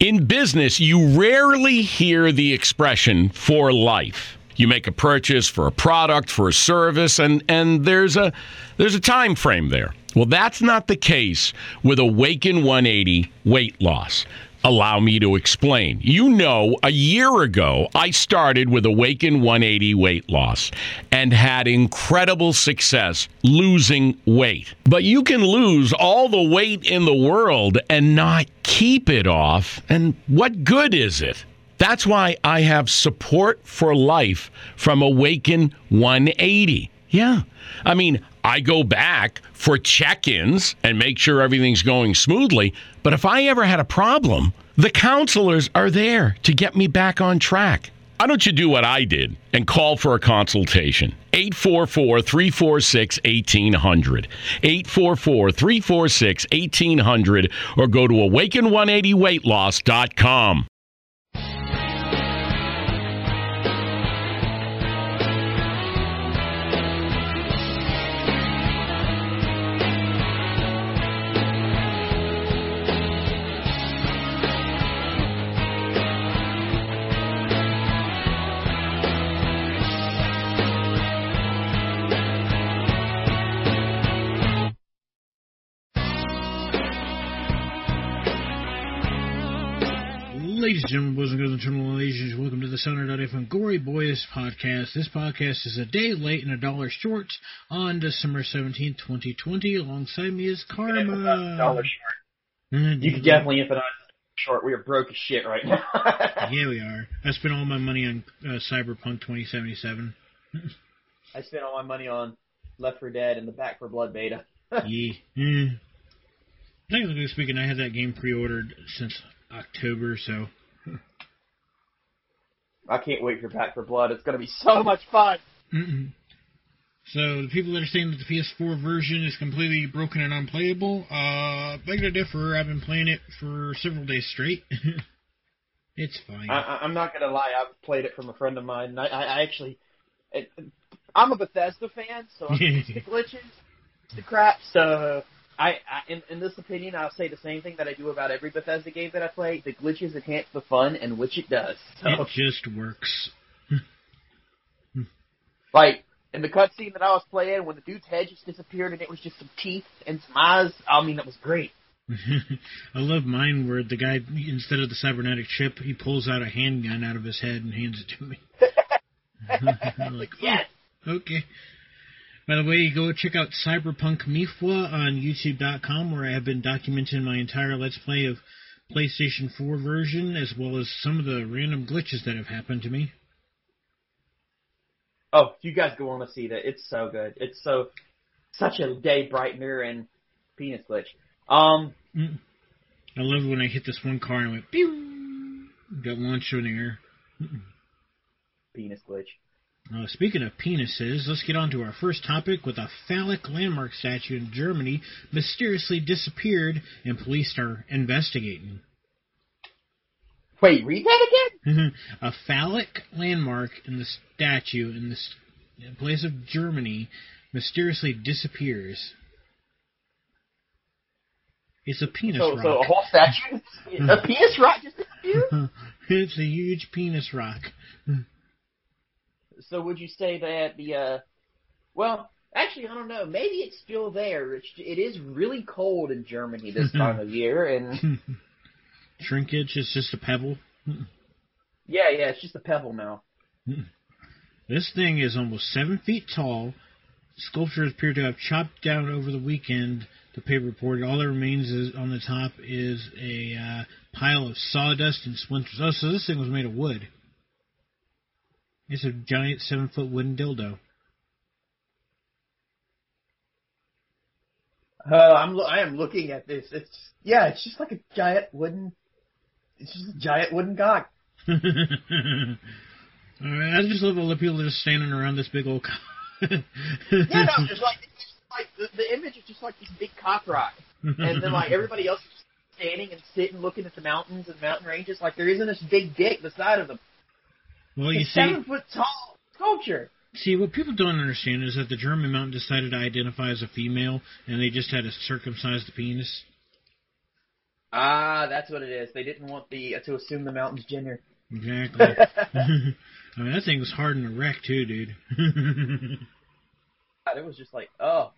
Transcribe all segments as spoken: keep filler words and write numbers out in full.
In business, you rarely hear the expression for life. You make a purchase for a product, for a service, and, and there's a there's a time frame there. Well, that's not the case with Awaken one eighty weight loss. Allow me to explain. You know, a year ago, I started with Awaken one eighty weight loss and had incredible success losing weight. But you can lose all the weight in the world and not keep it off. And what good is it? That's why I have support for life from Awaken one eighty. Yeah. I mean, I go back for check-ins and make sure everything's going smoothly. But if I ever had a problem, the counselors are there to get me back on track. Why don't you do what I did and call for a consultation? eight four four, three four six, one eight zero zero. eight four four, three four six, one eight zero zero or go to awaken one eighty weight loss dot com. Ladies and gentlemen, boys and girls, and terminal Asians, welcome to the Sounder dot F M Gory Boys podcast. This podcast is a day late and a dollar short on December seventeenth, twenty twenty. Alongside me is Karma. A dollar short. Mm-hmm. You could definitely emphasize short. We are broke as shit right now. Yeah, we are. I spent all my money on uh, Cyberpunk twenty seventy-seven. I spent all my money on Left four Dead and the Back four Blood beta. Yeah. Mm. Technically speaking, I had that game pre-ordered since October, so... I can't wait for Back four Blood. It's going to be so much fun. Mm-mm. So the people that are saying that the P S four version is completely broken and unplayable, uh, beg to differ. I've been playing it for several days straight. It's fine. I, I'm not going to lie. I've played it from a friend of mine. I, I actually... It, I'm a Bethesda fan, so I'm used to the glitches, the crap, so... I, I in, in this opinion, I'll say the same thing that I do about every Bethesda game that I play. The glitches enhance the fun, and which it does. So. It just works. Like, in the cutscene that I was playing, when the dude's head just disappeared and it was just some teeth and some eyes, I mean, it was great. I love mine where the guy, instead of the cybernetic chip, he pulls out a handgun out of his head and hands it to me. I'm like, oh, yes. Okay. By the way, go check out Cyberpunk Mifwa on YouTube dot com, where I have been documenting my entire Let's Play of PlayStation four version, as well as some of the random glitches that have happened to me. Oh, you guys go on to see that. It's so good. It's so such a day brightener and penis glitch. Um, mm. I love when I hit this one car and I went, pew! Got launched in the air. Mm-mm. Penis glitch. Uh, speaking of penises, let's get on to our first topic with a phallic landmark statue in Germany mysteriously disappeared and police are investigating. Wait, read that again? A phallic landmark in the statue in the place of Germany mysteriously disappears. It's a penis so, rock. So a whole statue? A penis rock just disappeared? It's a huge penis rock. So would you say that the, uh, well, actually, I don't know. Maybe it's still there. It's, it is really cold in Germany this time of year, and... Shrinkage is just a pebble? Yeah, yeah, it's just a pebble now. This thing is almost seven feet tall. Sculptures appear to have chopped down over the weekend, the paper reported. All that remains is, on the top is a uh, pile of sawdust and splinters. Oh, so this thing was made of wood. It's a giant seven-foot wooden dildo. Uh, I'm I am looking at this. It's yeah, it's just like a giant wooden. It's just a giant wooden cock. All right, I just love all the people that are standing around this big old cock. Yeah, no, just like it's just like the, the image is just like this big cock rock, and then like everybody else is just standing and sitting, looking at the mountains and mountain ranges. Like there isn't this big dick beside of them. Well, you it's see, seven foot tall sculpture. See, what people don't understand is that the German mountain decided to identify as a female, and they just had to circumcise the penis. Ah, that's what it is. They didn't want the uh, to assume the mountain's gender. Exactly. I mean, that thing was hard in a wreck, too, dude. God, it was just like, oh.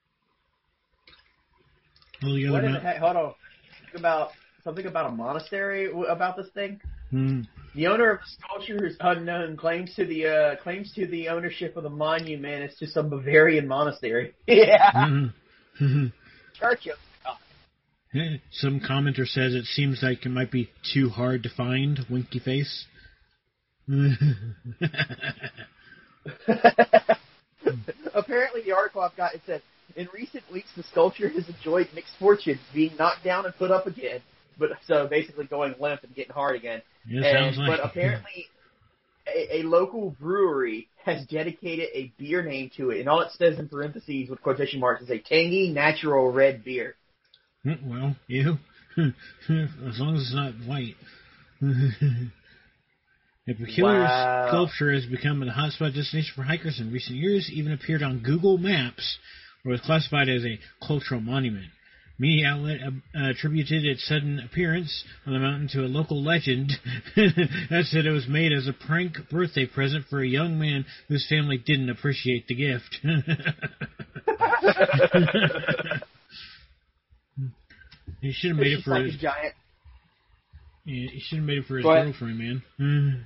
Well, the What other in mount- the heck? Hold on. Something about, something about a monastery w- about this thing? Hmm. The owner of the sculpture is unknown. Claims to the uh, claims to the ownership of the monument is to some Bavarian monastery. Yeah. Mm-hmm. Church of God. Some commenter says it seems like it might be too hard to find, winky face. Apparently, the article I've got, it said, in recent weeks, the sculpture has enjoyed mixed fortunes, being knocked down and put up again. But so basically going limp and getting hard again. Yeah, and, sounds like but apparently, a, a local brewery has dedicated a beer name to it, and all it says in parentheses with quotation marks is a tangy, natural red beer. Well, you. As long as it's not white. A peculiar Wow. sculpture has become a hotspot destination for hikers in recent years, even appeared on Google Maps, where it was classified as a cultural monument. Media outlet uh, attributed its sudden appearance on the mountain to a local legend that said it was made as a prank birthday present for a young man whose family didn't appreciate the gift. He should have made it for like his. a giant. Yeah, he should have made it for his Go ahead. girlfriend, man.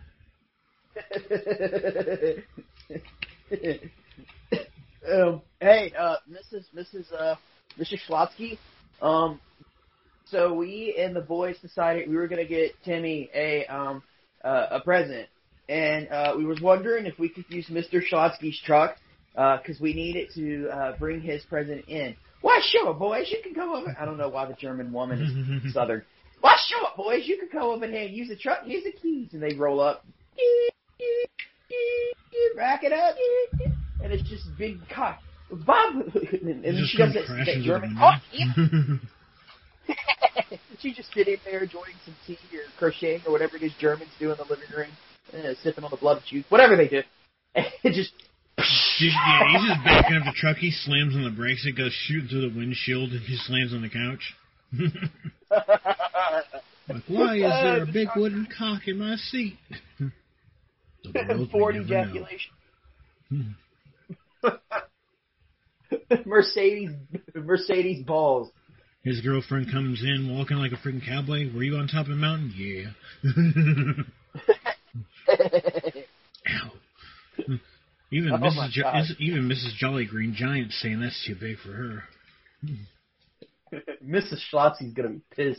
um, hey, uh, Missus Missus Uh, Missus Schlotsky. Um, so we and the boys decided we were gonna get Timmy a um uh, a present, and uh, we was wondering if we could use Mister Schlotsky's truck because we needed to uh, bring his present in. Why, sure, boys, you can come over. I don't know why the German woman is Southern. Why, sure, boys, you can come over here and use the truck. Here's the keys, and they roll up. Rack it up, and it's just a big cock. Bob, and, and she does that, that German talk. She just sitting there enjoying some tea or crocheting or whatever it is Germans do in the living room, uh, sipping on the blood juice, whatever they do. And it just. Dude, yeah, he's just backing up the truck. He slams on the brakes. It goes shooting through the windshield, and he slams on the couch. Like, why is there a big wooden cock in my seat? Ford ejaculation. Mercedes, Mercedes balls. His girlfriend comes in walking like a freaking cowboy. Were you on top of the mountain? Yeah. Ow. Even Oh Missus my Jo- God. even Missus Jolly Green Giant's saying that's too big for her. Missus Schlotzy's gonna be pissed.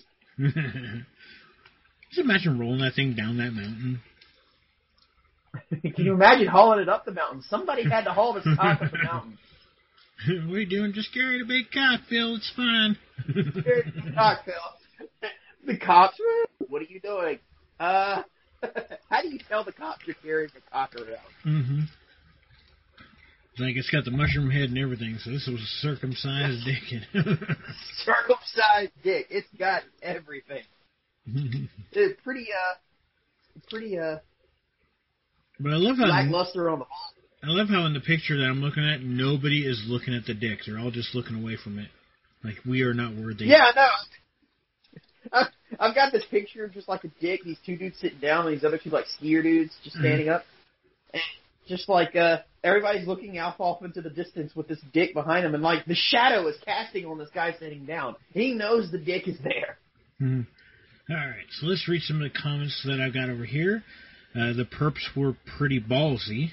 Just imagine rolling that thing down that mountain. Can you imagine hauling it up the mountain? Somebody had to haul this cock up the mountain. What are you doing? Just carry the big cock, Phil. It's fine. Here's the cock, Phil. The cops, what are you doing? Uh, how do you tell the cops you're carrying a cock around? Mm-hmm. It's like it's got the mushroom head and everything, so this was a circumcised dick. Circumcised dick. It's got everything. It's pretty, uh, pretty, uh, But I love how lackluster on the ball. I love how in the picture that I'm looking at, nobody is looking at the dick. They're all just looking away from it. Like, we are not worthy. Yeah, I know. I- I've got this picture of just like a dick, these two dudes sitting down, and these other two like skier dudes just standing up. And just like, uh, everybody's looking out off into the distance with this dick behind them, and like the shadow is casting on this guy sitting down. He knows the dick is there. Mm-hmm. All right, so let's read some of the comments that I've got over here. Uh, the perps were pretty ballsy.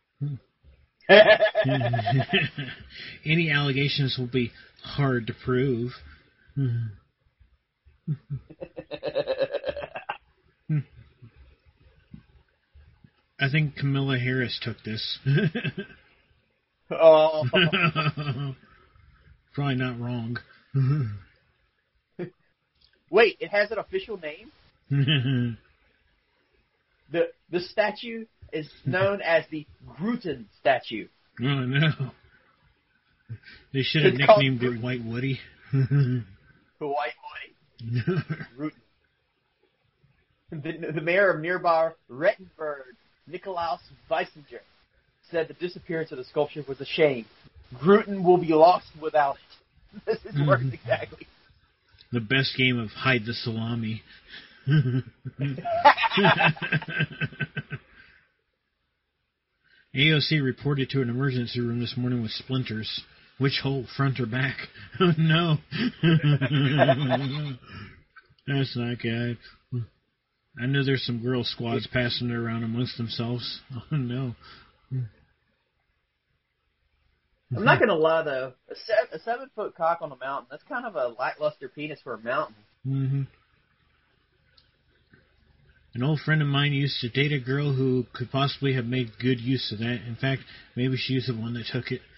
Any allegations will be hard to prove. I think Camilla Harris took this. Oh. Probably not wrong. Wait, it has an official name? The the statue is known as the Gruten statue. Oh, no. They should have It's called nicknamed it White Woody. The White Woody. Gruten. The, the mayor of nearby Rettenberg, Nikolaus Weisinger, said the disappearance of the sculpture was a shame. Gruten will be lost without it. This is words exactly. the best game of hide the salami. A O C reported to an emergency room this morning with splinters. Which hole, front or back? Oh, no. That's not good. I know there's some girl squads passing it around amongst themselves. Oh, no. I'm not going to lie, though. A, se- a seven-foot cock on a mountain, that's kind of a lackluster penis for a mountain. Mm-hmm. An old friend of mine used to date a girl who could possibly have made good use of that. In fact, maybe she's the one that took it.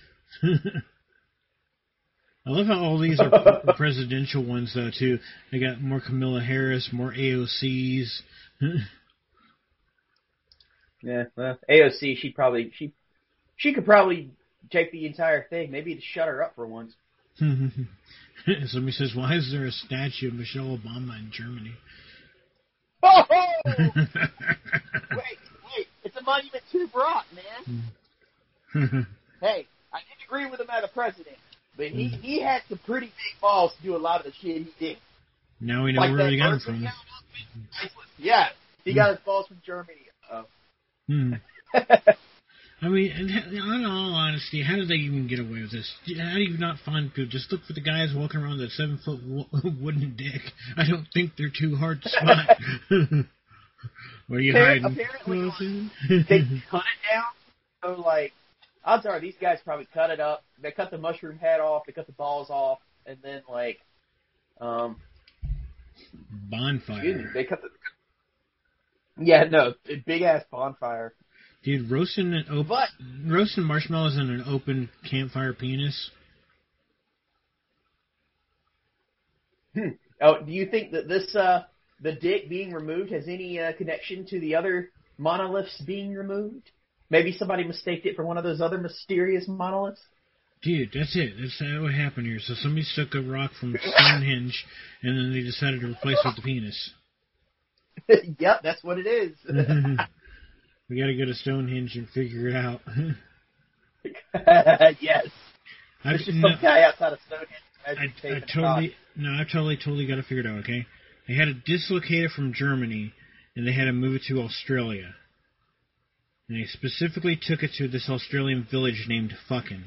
I love how all these are presidential ones, though, too. They got more Kamala Harris, more A O Cs. Yeah, well, A O C, she probably, she, she could probably take the entire thing. Maybe to shut her up for once. Somebody says, why is there a statue of Michelle Obama in Germany? Oh! wait, wait, it's a monument to Barack, man. Hey, I didn't agree with him as a president, but he, he had some pretty big balls to do a lot of the shit he did. Now we know like where he got it from. from. Yeah, he got his balls from Germany. Oh. Hmm. I mean, in all honesty, how did they even get away with this? How do you not find people? Just look for the guys walking around with a seven-foot wooden dick. I don't think they're too hard to spot. What are you Appar- hiding? Apparently, they cut it down. So, like, odds are these guys probably cut it up. They cut the mushroom head off. They cut the balls off, and then like, um, bonfire. Excuse me, they cut the. Yeah, no, big ass bonfire. Dude, roasting an open, but, roasting marshmallows in an open campfire penis. Hmm. Oh, do you think that this, uh, the dick being removed has any uh, connection to the other monoliths being removed? Maybe somebody mistaked it for one of those other mysterious monoliths? Dude, that's it. That's what happened here. So somebody took a rock from Stonehenge, and then they decided to replace it with the penis. Yep, that's what it is. We got to go to Stonehenge and figure it out. Yes. I've, There's just no, some guy outside of Stonehenge. I, I totally, no, I totally, totally got to figure it out, okay? They had to dislocate it from Germany, and they had to move it to Australia. And they specifically took it to this Australian village named Fucking.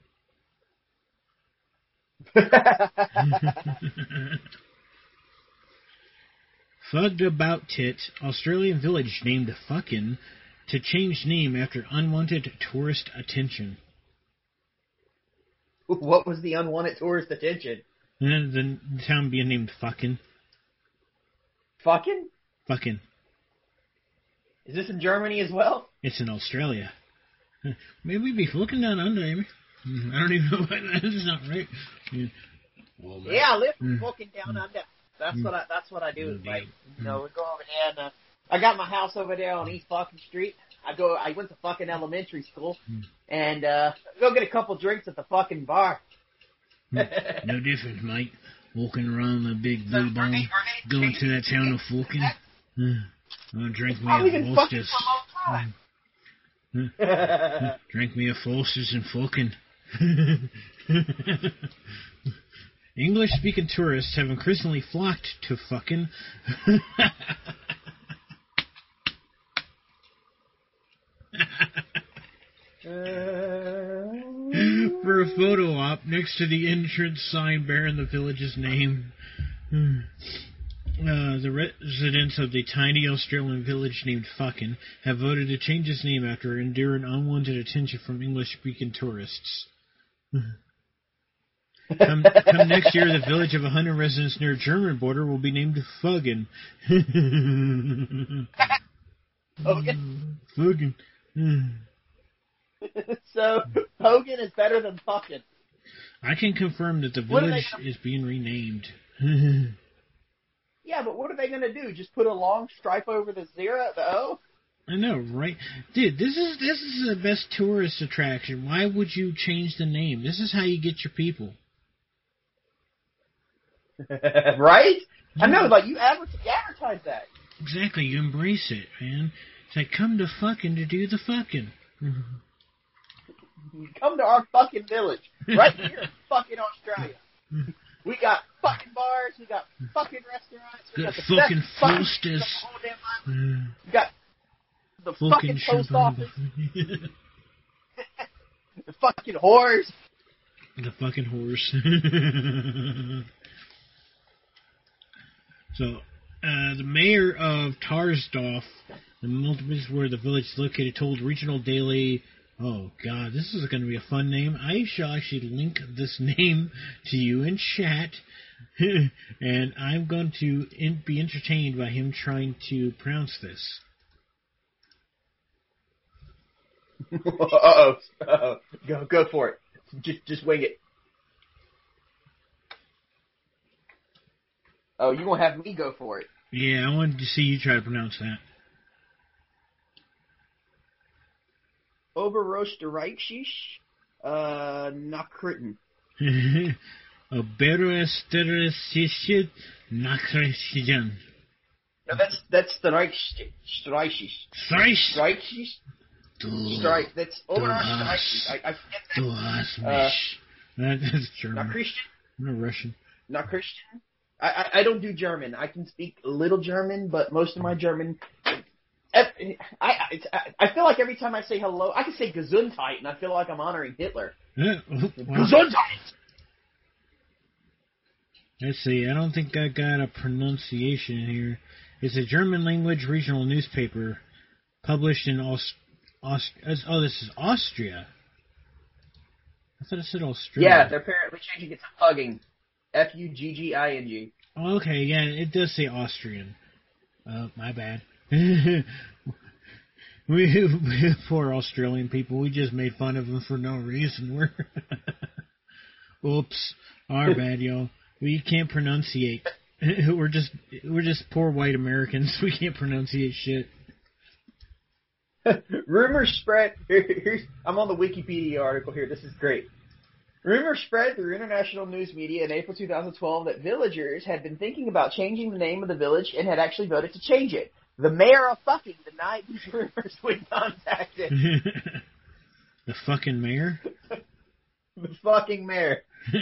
Fugged about tit, Australian village named Fucking to change name after unwanted tourist attention. What was the unwanted tourist attention? And then the town being named Fucking. Fucking? Fucking. Is this in Germany as well? It's in Australia. Maybe we'd be looking down under, Amy. I don't even know what that is. Not right. Yeah, well, yeah I live mm. fucking down under. That's mm. what I. That's what I do. Mm. Like, you know, we go over there and uh, I got my house over there on East fucking Street. I go. I went to fucking elementary school, mm. and uh, go get a couple drinks at the fucking bar. No difference, mate. Walking around the big blue so, bone, going to that town of Fucking. Mm. I'm gonna drink me a Foster's. Mm. Drink me a Foster's and Fucking. English-speaking tourists have increasingly flocked to Fucking. For a photo op next to the entrance sign bearing the village's name. Uh, the residents of the tiny Australian village named Fucking have voted to change its name after enduring unwanted attention from English-speaking tourists. come, come next year, the village of one hundred residents near German border will be named Fuggin. Hogan? Fuggin. So, Hogan is better than Fucking. I can confirm that the village is being renamed. Yeah, but what are they going to do? Just put a long stripe over the zero, the O? I know, right? Dude, this is this is the best tourist attraction. Why would you change the name? This is how you get your people. Right? I know, like, you advertise, you advertise that. Exactly, you embrace it, man. It's like, come to Fucking to do the fucking. Come to our fucking village. Right here in fucking Australia. We got fucking bars. We got fucking restaurants. We got got the fucking best fucking Foster's. the whole damn island. We got the fucking, fucking post champagne. office. The fucking whores. The fucking horse. So, uh, the mayor of Tarsdorf, the multiples where the village is located, told Regional Daily, oh god, this is going to be a fun name. I shall actually link this name to you in chat, and I'm going to in- be entertained by him trying to pronounce this. Uh-oh. Uh-oh. Go, go for it. Just, just wing it. Oh, you gonna have me go for it? Yeah, I wanted to see you try to pronounce that. Oberösterreichisch, uh, Nachrichten. Oberösterreichische Nachrichten. No, that's that's the Reich Streichisch. Streich. Streichisch. Du, Streich. That's du Oberösterreichisch. hast, I, I forget that. du hast mich. Uh, that is German. Nachrichten. I'm not Russian. Nachrichten. I, I I don't do German. I can speak a little German, but most of my German. I, I, I feel like every time I say hello, I can say Gesundheit, and I feel like I'm honoring Hitler. Yeah, well, Gesundheit! let's see. I don't think I got a pronunciation here. It's a German language regional newspaper published in Aust- Aust- oh, this is Austria. I thought it said Australia. Yeah, they're apparently changing it to hugging. F U G G I N G. Oh, okay, yeah, it does say Austrian. Oh, my bad. we, we poor Australian people. We just made fun of them for no reason. We're oops, our bad, y'all. We can't pronunciate. We're just we're just poor white Americans. We can't pronunciate shit. Rumors spread. Here, here's I'm on the Wikipedia article here. This is great. Rumors spread through international news media in April two thousand twelve that villagers had been thinking about changing the name of the village and had actually voted to change it. The mayor of fucking denied these rumors when contacted. The fucking mayor? The fucking mayor.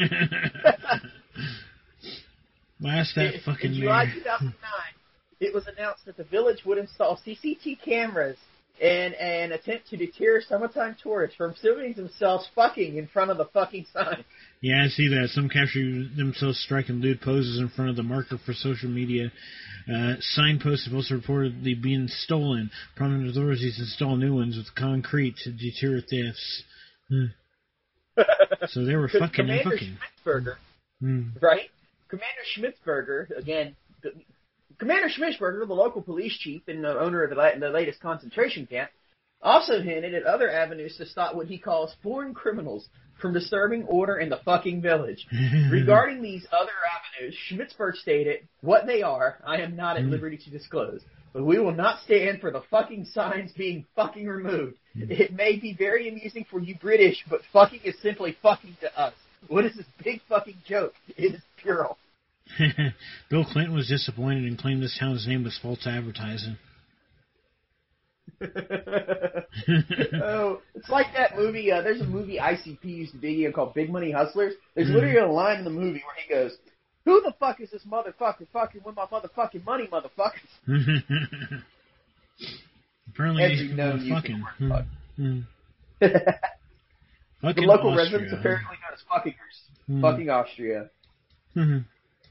Last that in, fucking in July mayor. two thousand nine, it was announced that the village would install C C T V cameras in an attempt to deter summertime tourists from filming themselves fucking in front of the fucking sign. Yeah, I see that. Some capture themselves striking lewd poses in front of the marker for social media. Uh, signposts have also reportedly been stolen. Prominent authorities install new ones with concrete to deter thefts. Hmm. So they were fucking and Commander fucking. Schmitzberger, Hmm. right? Commander Schmitzberger, again, the, Commander Schmitzberger, the local police chief and the owner of the, la- the latest concentration camp, also hinted at other avenues to stop what he calls foreign criminals from disturbing order in the fucking village. Regarding these other avenues, Schmitzberg stated, what they are, I am not at liberty to disclose. But we will not stand for the fucking signs being fucking removed. It may be very amusing for you British, but fucking is simply fucking to us. What is this big fucking joke? It is puerile. Bill Clinton was disappointed and claimed this town's name was false advertising. Oh, it's like that movie. Uh, there's a movie I C P used to be in called Big Money Hustlers. There's Mm. literally a line in the movie where he goes, "Who the fuck is this motherfucker fucking with my motherfucking money, motherfuckers?" Apparently, Every he's known use fucking. of the word Hmm. fuck. Hmm. The Fucking local Austria. residents apparently known as fuckingers. Hmm. Fucking Austria. Mhm.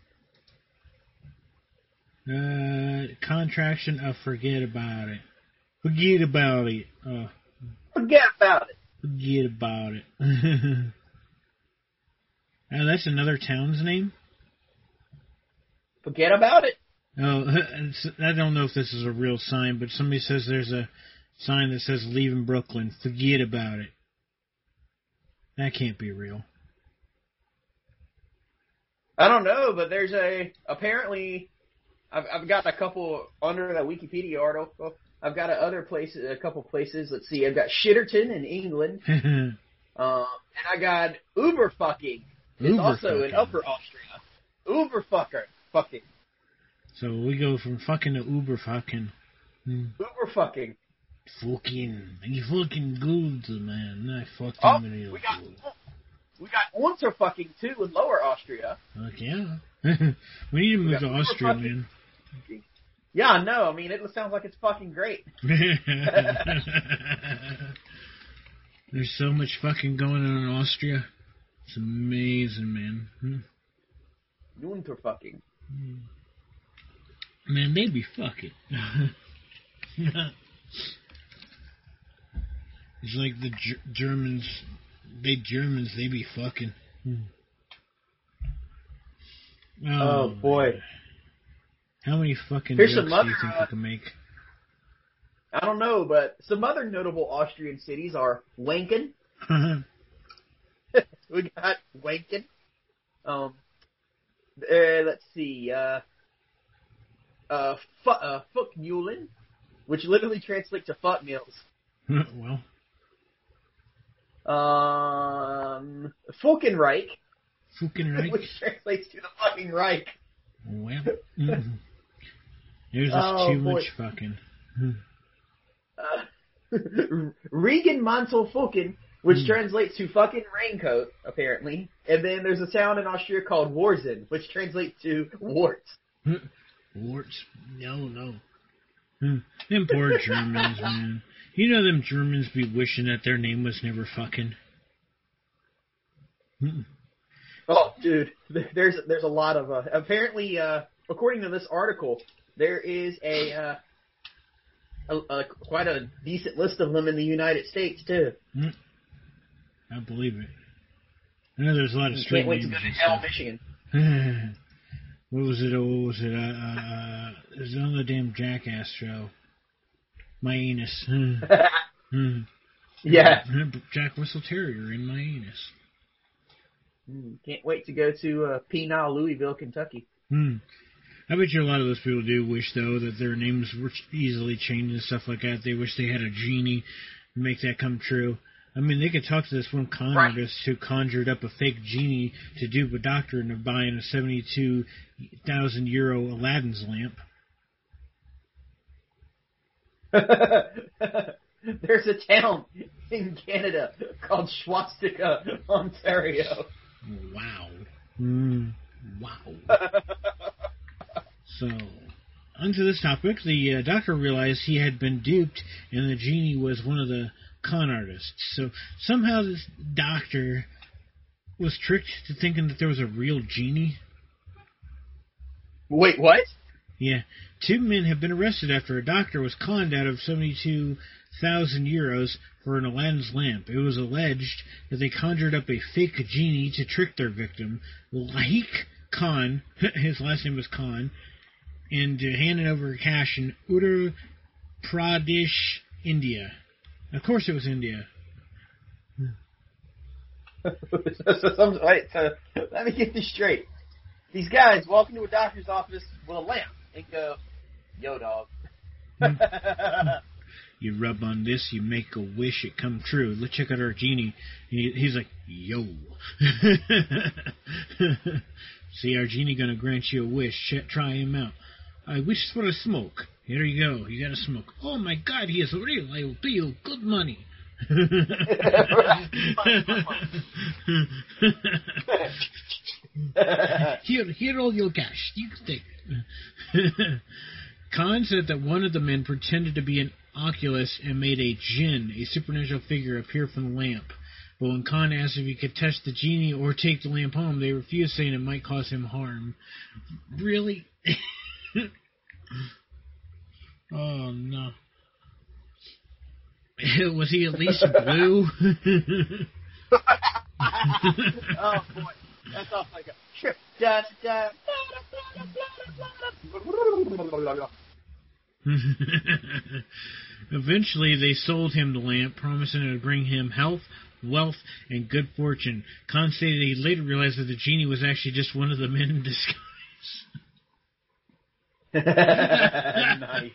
Uh, contraction of forget about it. Forget about it. Uh, Forget about it. forget about it. Uh, that's another town's name? Forget about it. Oh, it's, I don't know if this is a real sign, but somebody says there's a sign that says leaving Brooklyn. Forget about it. That can't be real. I don't know, but there's a apparently. I've I've got a couple under that Wikipedia article. I've got a other places, a couple places. Let's see. I've got Shitterton in England, um, and I got Uberfucking. It's also in Upper Austria. Uberfucker, fucking. So we go from fucking to Uber fucking. Hmm. Uberfucking. Fucking, you fucking good, man. I fucking Oh, real we got good. we got Unterfucking too in Lower Austria. Fuck yeah. We need to move to Yeah, Austria, fucking- man. Yeah, I know. I mean, it sounds like it's fucking great. There's so much fucking going on in Austria. It's amazing, man. Hmm. Unter fucking. Man, they be fucking. It's like the G- Germans, they Germans, they be fucking. Oh, Oh, boy. man. How many fucking Here's jokes some other, do you think uh, you can make? I don't know, but some other notable Austrian cities are Wanken. We got Wanken. Um, uh, let's see. Uh, uh, fu- uh, Fuckmulen, which literally translates to fuck meals. Well, Um, Falkenreich, fucking right. which translates to the fucking Reich. Well, mm. there's just Oh, too boy. much fucking. Uh, Regen Mantel Fulken, which Hmm. translates to fucking raincoat, apparently. And then there's a town in Austria called Warzen, which translates to warts. Warts? No, no. Hmm. Them poor Germans, man. You know them Germans be wishing that their name was never fucking. Hmm. Oh, dude, th- there's there's a lot of uh, apparently, uh, according to this article, there is a, uh, a, a quite a decent list of them in the United States too. Hmm. I believe it. I know there's a lot of street Can't wait to names go to and Hell, stuff. Michigan. What was it? Oh, what was it? Uh, uh, uh, it was on the damn Jackass show. My anus. Hmm. Hmm. Yeah, Jack Russell Terrier in my anus. Mm, can't wait to go to uh, Penal, Louisville, Kentucky. Hmm. I bet you a lot of those people do wish, though, that their names were easily changed and stuff like that. They wish they had a genie to make that come true. I mean, they could talk to this one con Right. artist who conjured up a fake genie to dupe a doctor into buying a seventy-two thousand euro Aladdin's lamp. There's a town in Canada called Swastika, Ontario. Wow. Mm, wow. So, onto this topic, the uh, doctor realized he had been duped and the genie was one of the con artists. So, somehow this doctor was tricked to thinking that there was a real genie. Wait, what? Yeah. Two men have been arrested after a doctor was conned out of seventy-two thousand euros for an Aladdin's lamp. It was alleged that they conjured up a fake genie to trick their victim, Laik Khan, his last name was Khan, and uh, handed over cash in Uttar Pradesh, India. Of course it was India. so, some, wait, so, let me get this straight. These guys walk into a doctor's office with a lamp and go, "Yo, dog." You rub on this, you make a wish, it come true. Let's check out our genie. He, he's like, yo. See, our genie gonna grant you a wish. Ch- try him out. I wish for a smoke. Here you go. You got a smoke. Oh my God, he is real. I will pay you good money. here, here, all your cash. You can take it. Khan said that one of the men pretended to be an Oculus and made a jinn, a supernatural figure, appear from the lamp. But when Khan asked if he could touch the genie or take the lamp home, they refused, saying it might cause him harm. Really? Oh, no. Was he at least blue? Oh, boy. That's off like a trip. Da, da, da, Eventually, they sold him the lamp, promising it would bring him health, wealth, and good fortune. Khan stated he later realized that the genie was actually just one of the men in disguise. Nice.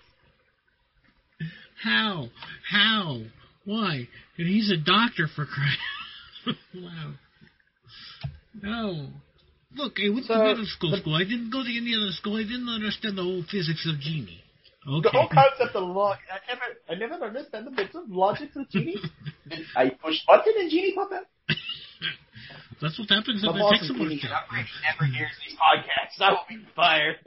How? How? Why? And he's a doctor, for crying. Wow. No. Look, I went So, to middle school the- school. I didn't go to any other school. I didn't understand the whole physics of genie. Okay. The whole concept of log, I never, I never understand the bits of logic of genie. I push button and genie pop out. That's what happens if My I boss take is some idiot. stuff. I'm afraid he never hears these podcasts. I will be fired.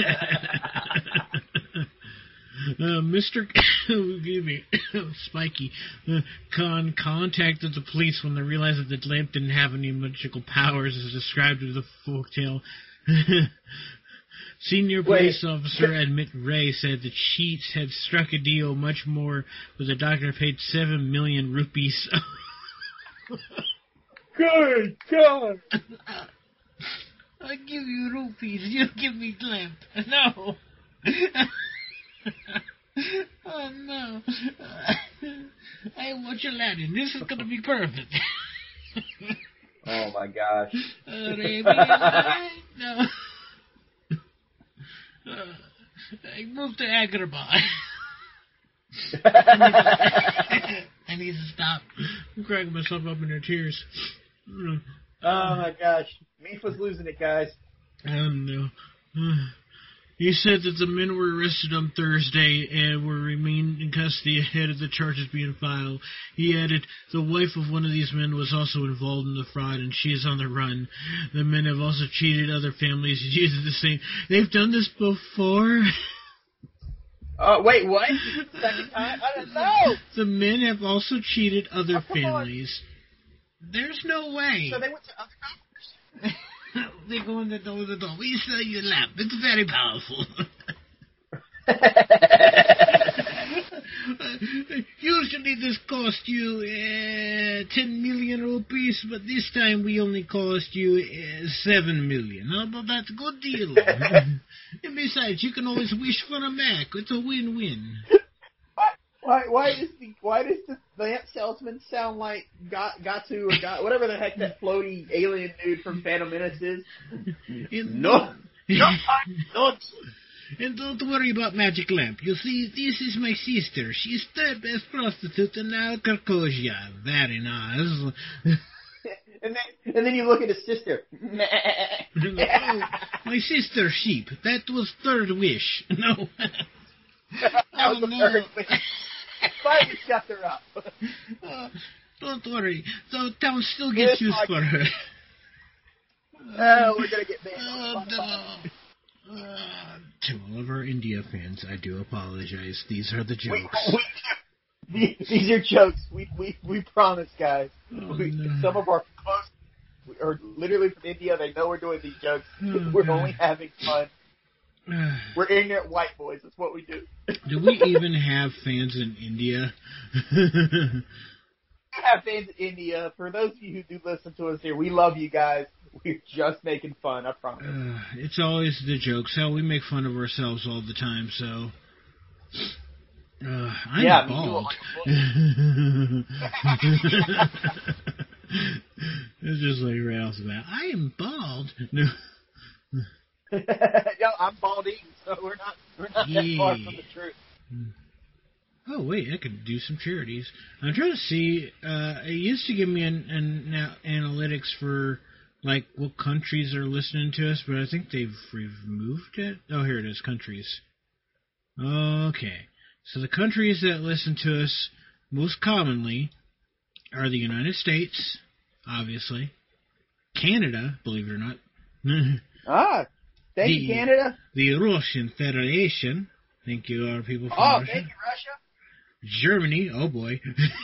uh, Mister Excuse me, Spiky uh, Khan contacted the police when they realized that the lamp didn't have any magical powers as described in the folktale. Senior police Wait. officer Admit Ray said that Sheets had struck a deal much more, but the doctor paid seven million rupees. Good God. I give you rupees, you give me lamp. No. Oh no. I watch Aladdin. This is gonna be perfect. Oh my gosh. No. Uh, I moved to Agrabah. I need to stop. I'm cracking myself up in their tears. Oh my gosh. Mifa's losing it, guys. I don't know. He said that the men were arrested on Thursday and were remained in custody ahead of the charges being filed. He added, the wife of one of these men was also involved in the fraud and she is on the run. The men have also cheated other families using the same... They've done this before? Oh, wait, what? Second time? I don't know. The men have also cheated other Oh, come families. On. There's no way. So they went to other doctors. They go in the door, the door. We sell you a lamp. It's very powerful. Usually this cost you uh, ten million rupees, but this time we only cost you uh, seven million. How about that? Good deal. And besides, you can always wish for a Mac. It's a win-win. Why? Why does the Why does the lamp salesman sound like got got to or got whatever the heck that floaty alien dude from Phantom Menace is? No, no, not. And don't worry about Magic Lamp. You see, this is my sister. She's third best prostitute in Alcarcosia. Very nice. And then, and then you look at his sister. Oh, my sister Sheep. That was third wish. No. That was Oh, the no. third wish. Finally shut her up. Uh, don't worry. The town still gets used for her. Oh, we're gonna get banned. Oh, no. Uh, to all of our India fans, I do apologize. These are the jokes. We, we, these are jokes. We we we promise, guys. Oh, we, no. Some of our close are literally from India. They know we're doing these jokes. Oh, we're God. only having fun. We're ignorant white boys. That's what we do. Do we even have fans in India? We have fans in India. For those of you who do listen to us here, we love you guys. We're just making fun. I promise. Uh, it's always the jokes. Hell, we make fun of ourselves all the time, so... Uh, I'm Yeah, me bald. too. It's just like right off the bat. I am bald. No. Yo, I'm balding, so we're not we're not that far Yeah. from the truth. Oh, wait, I could do some charities. I'm trying to see, uh, it used to give me an, an, an analytics for, like, what countries are listening to us, but I think they've removed it. Oh, here it is, countries. Okay. So the countries that listen to us most commonly are the United States, obviously. Canada, believe it or not. Ah, thank The- you, Canada. The Russian Federation. Thank you, our people from Oh, Russia. thank you, Russia. Germany, oh boy.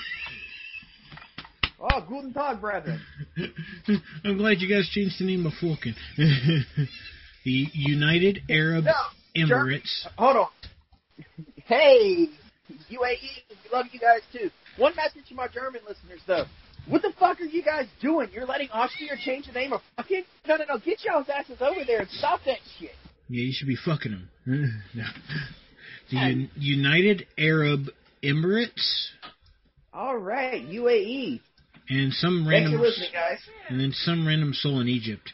Oh, guten Tag, brethren. I'm glad you guys changed the name of Falcon. The United Arab No, Emirates. Hold on. Hey, U A E, we love you guys too. One message to my German listeners, though. What the fuck are you guys doing? You're letting Austria change the name of fucking? No, no, no. Get y'all's asses over there and stop that shit. Yeah, you should be fucking them. No. The Un- United Arab Emirates All right, U A E. and some Thanks random for listening, guys. and then some random soul in Egypt.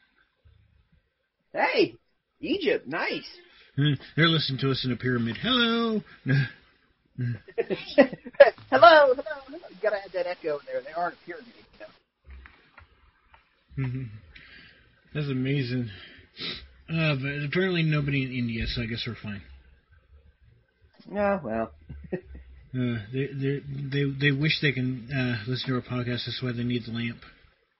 Hey, Egypt, nice. They're listening to us in a pyramid. Hello. hello, hello, hello. You gotta add that echo in there. They are in a pyramid. You know? That's amazing. Uh, but apparently nobody in India, so I guess we're fine. No, well. Uh, they they they they wish they can uh, listen to our podcast. That's why they need the lamp.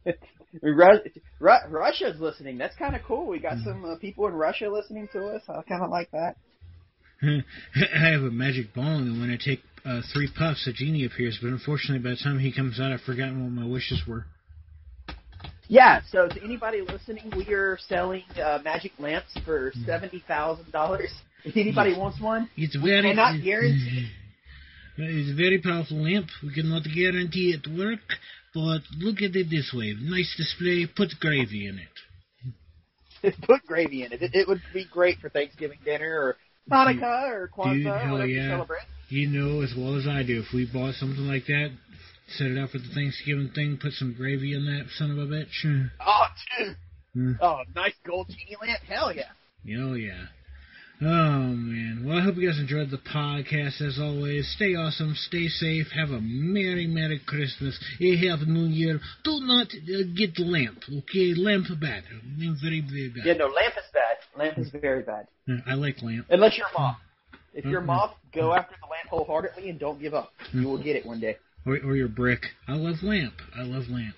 Ru- Ru- Russia's listening. That's kind of cool. We got some uh, people in Russia listening to us. I kind of like that. I have a magic bong, and when I take uh, three puffs, a genie appears. But unfortunately, by the time he comes out, I've forgotten what my wishes were. Yeah, so to anybody listening, we are selling uh, magic lamps for seventy thousand dollars. If anybody wants one, it's we very, cannot guarantee. It's a very powerful lamp. We cannot guarantee it work, but look at it this way. Nice display. Put gravy in it. Put gravy in it. it. It would be great for Thanksgiving dinner or Hanukkah or Kwanzaa, Dude, or whatever yeah. you celebrate. You know as well as I do, if we bought something like that, set it out for the Thanksgiving thing, put some gravy in that son of a bitch. Oh, dude. Hmm. Oh, nice gold genie lamp. Hell yeah. Oh, yeah. Oh, man. Well, I hope you guys enjoyed the podcast, as always. Stay awesome. Stay safe. Have a Merry, Merry Christmas. A Happy New Year. Do not uh, get lamp, okay? Lamp bad. Very, very bad. Yeah, no, lamp is bad. Lamp is very bad. I like lamp. Unless you're a moth. If you're a Mm-mm. moth, go after the lamp wholeheartedly and don't give up. You will get it one day. Or, or your brick. I love lamp. I love lamp.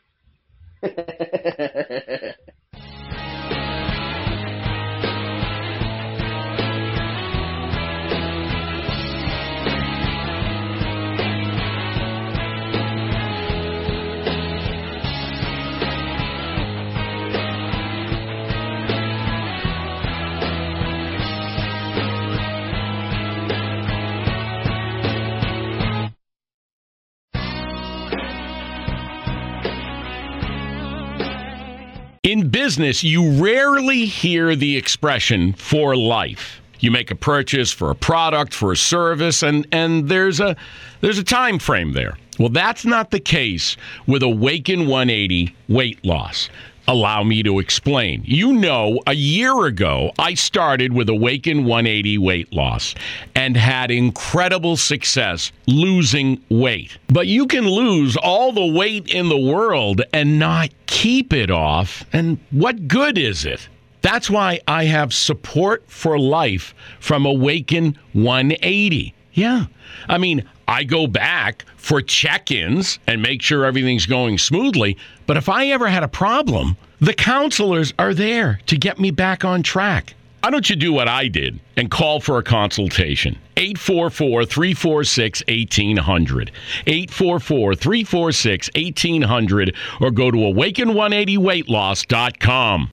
In business, you rarely hear the expression for life. You make a purchase for a product, for a service, and, and there's a there's a time frame there. Well, that's not the case with Awaken one eighty weight loss. Allow me to explain. You know, a year ago, I started with Awaken one eighty weight loss and had incredible success losing weight. But you can lose all the weight in the world and not keep it off. And what good is it? That's why I have support for life from Awaken one eighty. Yeah. I mean, I go back for check-ins and make sure everything's going smoothly. But if I ever had a problem, the counselors are there to get me back on track. Why don't you do what I did and call for a consultation? eight four four, three four six, one eight zero zero. eight four four, three four six, one eight zero zero or go to awaken one eighty weight loss dot com.